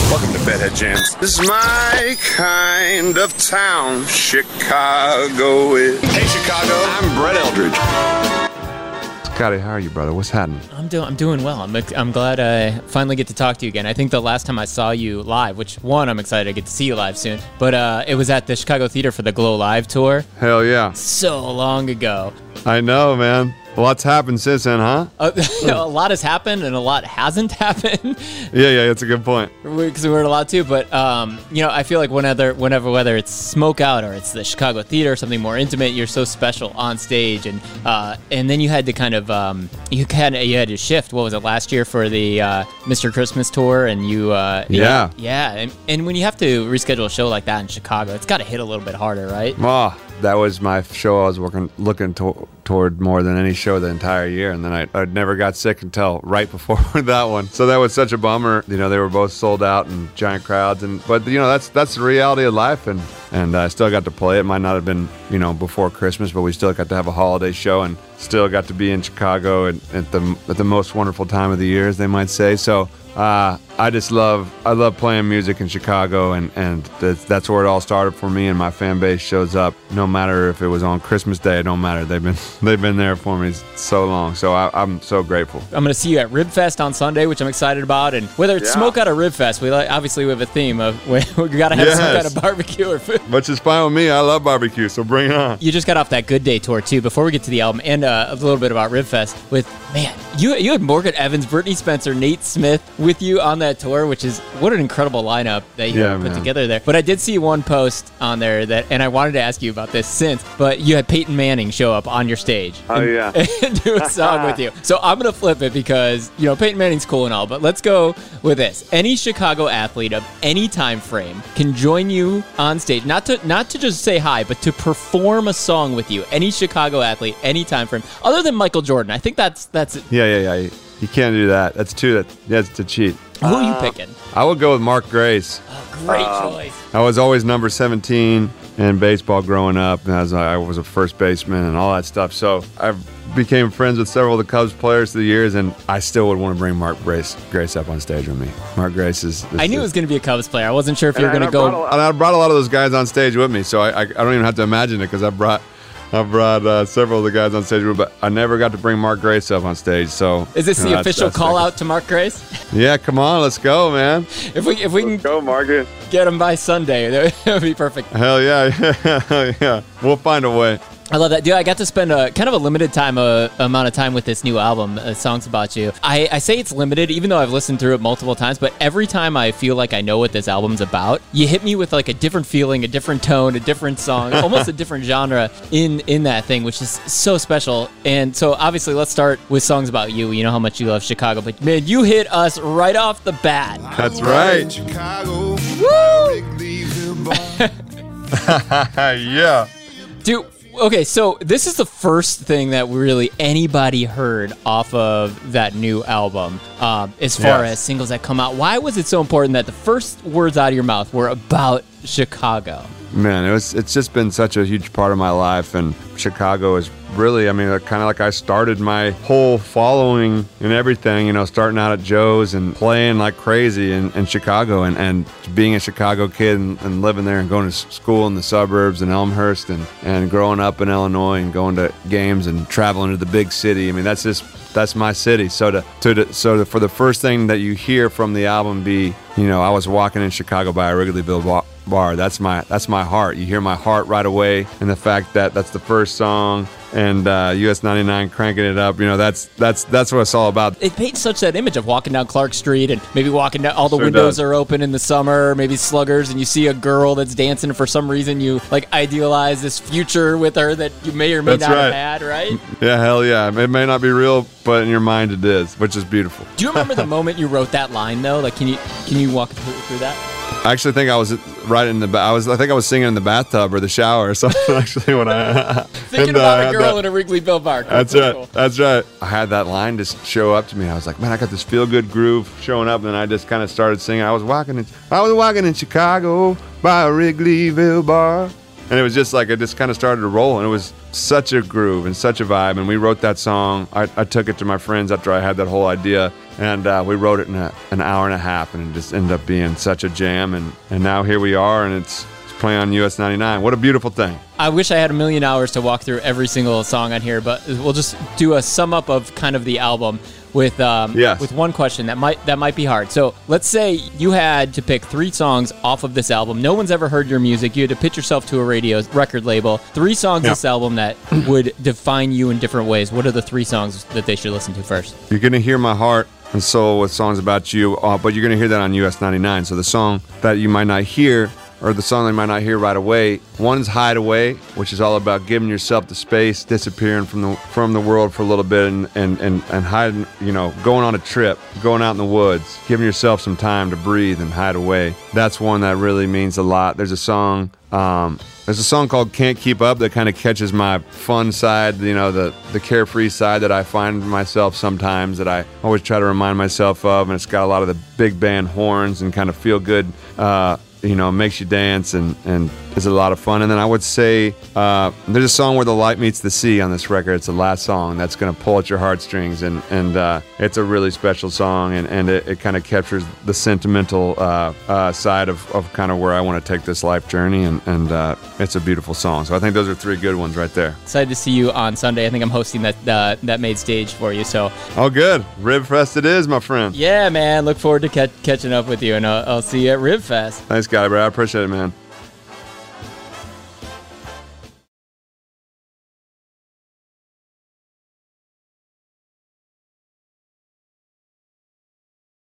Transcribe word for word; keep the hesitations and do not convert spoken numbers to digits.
Welcome to Bedhead Jams. This is my kind of town, Chicago is. Hey, Chicago. I'm Brett Eldridge. Scotty, how are you, brother? What's happening? I'm doing. I'm doing well. I'm. I'm glad I finally get to talk to you again. I think the last time I saw you live, which one I'm excited to get to see you live soon, but uh, it was at the Chicago Theater for the Glow Live tour. Hell yeah! So long ago. I know, man. A lot's happened since then, huh? Uh, a lot has happened and a lot hasn't happened. Yeah, yeah, that's a good point. Because we, we heard a lot too, but um, you know, I feel like whenever, whenever, whether it's Smoke Out or it's the Chicago Theater, something more intimate, you're so special on stage, and uh, and then you had to kind of um, you kind of you had to shift. What was it last year for the uh, Mister Christmas tour, and you uh, yeah, yeah, and, and when you have to reschedule a show like that in Chicago, it's got to hit a little bit harder, right? Oh, that was my show I was working, looking to, toward more than any show the entire year, and then I I never got sick until right before that one. So that was such a bummer. You know, they were both sold out and giant crowds, and but you know that's that's the reality of life, and and I still got to play. It might not have been you know before Christmas, but we still got to have a holiday show, and still got to be in Chicago at, at the at the most wonderful time of the year, as they might say. So. Uh, I just love I love playing music in Chicago, and, and that's, that's where it all started for me, and my fan base shows up no matter if it was on Christmas Day. It don't matter. They've been they've been there for me so long, so I, I'm so grateful. I'm going to see you at Ribfest on Sunday, which I'm excited about, and whether it's yeah. Smoke Out or Ribfest, we like, obviously we have a theme of we, we got to have yes. some kind of barbecue or food. Which is fine with me. I love barbecue, so bring it on. You just got off that Good Day tour too. Before we get to the album, and uh, a little bit about Ribfest, with man, you you had Morgan Evans, Brittany Spencer, Nate Smith with you on that tour, which is what an incredible lineup that you yeah, put man. together there. But I did see one post on there that, and I wanted to ask you about this since, but you had Peyton Manning show up on your stage. Oh and, yeah, and do a song with you. So I'm gonna flip it because you know Peyton Manning's cool and all, but let's go with this. Any Chicago athlete of any time frame can join you on stage, not to not to just say hi, but to perform a song with you. Any Chicago athlete, any time frame, other than Michael Jordan. I think that's that's. yeah, yeah, yeah. You can't do that. That's too. That that's a cheat. Who are you picking? I would go with Mark Grace. Oh, great uh, choice. I was always number seventeen in baseball growing up, and as I was a first baseman and all that stuff. So I became friends with several of the Cubs players through the years, and I still would want to bring Mark Grace, Grace up on stage with me. Mark Grace is. is I knew is, it was going to be a Cubs player. I wasn't sure if you were going to go. And I brought a lot of those guys on stage with me, so I I, I don't even have to imagine it because I brought. I brought uh, several of the guys on stage, but I never got to bring Mark Grace up on stage. So is this you the know, official that's, that's call like, out to Mark Grace? Yeah, come on, let's go, man. If we if we let's can go, Margaret. Get him by Sunday, that would be perfect. Hell yeah, hell yeah. We'll find a way. I love that. Dude, I got to spend a kind of a limited time uh, amount of time with this new album, uh, Songs About You. I, I say it's limited, even though I've listened through it multiple times, but every time I feel like I know what this album's about, you hit me with like a different feeling, a different tone, a different song, almost a different genre in, in that thing, which is so special. And so obviously let's start with Songs About You. You know how much you love Chicago, but man, you hit us right off the bat. That's right. Chicago. Woo! Yeah. Dude. Okay, so this is the first thing that really anybody heard off of that new album um, as far yes. as singles that come out. Why was it so important that the first words out of your mouth were about Chicago? Man, it was. It's just been such a huge part of my life, and Chicago is really, I mean, kind of like I started my whole following and everything, you know, starting out at Joe's and playing like crazy in, in Chicago, and, and being a Chicago kid and, and living there and going to school in the suburbs in Elmhurst, and, and growing up in Illinois and going to games and traveling to the big city. I mean, that's just, that's my city. So to, to, to so to, for the first thing that you hear from the album be, you know, I was walking in Chicago by a Wrigleyville bar. bar. That's my that's my heart. You hear my heart right away, and the fact that that's the first song, and uh, U S ninety-nine cranking it up. You know, that's that's that's what it's all about. It paints such that image of walking down Clark Street and maybe walking down, all the Sure windows does. are open in the summer, maybe sluggers, and you see a girl that's dancing. For some reason, you like idealize this future with her that you may or may That's not right. have had, right? Yeah, hell yeah. It may not be real, but in your mind it is, which is beautiful. Do you remember the moment you wrote that line though? Like, can you can you walk through, through that? I actually think I was right in the. Ba- I was. I think I was singing in the bathtub or the shower or something. Actually, when I Thinking and, uh, about I a had girl that- in a Wrigleyville bar. Cool, That's cool, right. cool. That's right. I had that line just show up to me. I was like, man, I got this feel good groove showing up, and then I just kind of started singing. I was walking in. I was walking in Chicago by a Wrigleyville bar, and it was just like it just kind of started to roll, and it was such a groove and such a vibe. And we wrote that song. I, I took it to my friends after I had that whole idea, and uh, we wrote it in a, an hour and a half, and it just ended up being such a jam. And, and now here we are, and it's, it's playing on U S ninety-nine. What a beautiful thing. I wish I had a million hours to walk through every single song on here, but we'll just do a sum up of kind of the album with um, yes. with one question that might that might be hard. So let's say you had to pick three songs off of this album. No one's ever heard your music. You had to pitch yourself to a radio record label. Three songs yeah. this album that would define you in different ways. What are the three songs that they should listen to first? You're going to hear my heart and soul with songs about you, uh, but you're going to hear that on U S ninety-nine. So the song that you might not hear, or the song they might not hear right away. One's Hideaway, which is all about giving yourself the space, disappearing from the from the world for a little bit, and and and, and hiding, you know, going on a trip, going out in the woods, giving yourself some time to breathe and hide away. That's one that really means a lot. There's a song, um, there's a song called Can't Keep Up that kind of catches my fun side, you know, the, the carefree side that I find myself sometimes, that I always try to remind myself of, and it's got a lot of the big band horns and kind of feel good, uh, you know, makes you dance and, and is a lot of fun. And then I would say uh, there's a song where the light meets the sea on this record. It's the last song that's going to pull at your heartstrings, and, and uh, it's a really special song, and, and it, it kind of captures the sentimental uh, uh, side of, of kind of where I want to take this life journey, and, and uh, it's a beautiful song. So I think those are three good ones right there. Excited to see you on Sunday. I think I'm hosting that uh, that made stage for you. So oh, good. Rib Fest it is, my friend. Yeah, man. Look forward to ca- catching up with you, and I'll, I'll see you at Rib Fest. Thanks, guy, bro. I appreciate it, man.